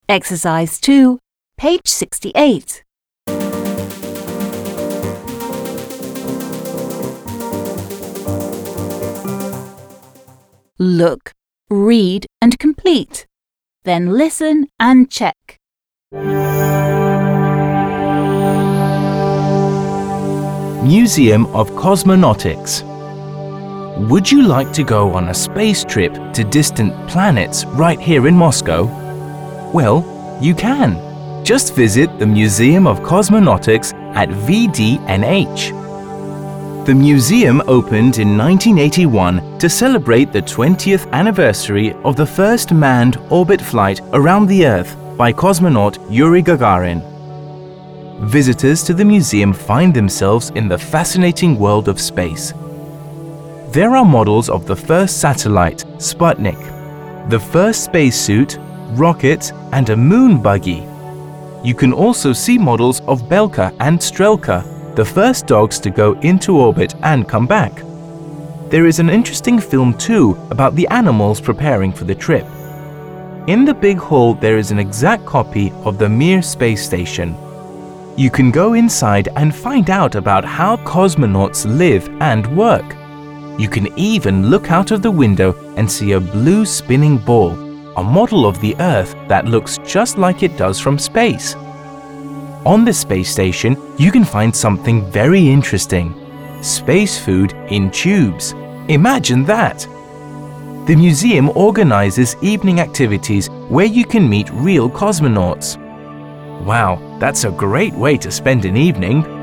Exercise 2, page 68. Look, read and complete. Then listen and check. Museum of Cosmonautics. Would you like to go on a space trip to distant planets right here in Moscow? Well, you can. Just visit the Museum of Cosmonautics at VDNH. The museum opened in 1981 to celebrate the 20th anniversary of the first manned orbit flight around the Earth by cosmonaut Yuri Gagarin. Visitors to the museum find themselves in the fascinating world of space. There are models of the first satellite, Sputnik, the first spacesuit, rocket, and a moon buggy. You can also see models of Belka and Strelka, the first dogs to go into orbit and come back. There is an interesting film too about the animals preparing for the trip. In the big hall there is an exact copy of the Mir space station. You can go inside and find out about how cosmonauts live and work. You can even look out of the window and see a blue spinning ball, a model of the Earth that looks just like it does from space. On the space station, you can find something very interesting. Space food in tubes. Imagine that! The museum organizes evening activities where you can meet real cosmonauts. Wow, that's a great way to spend an evening.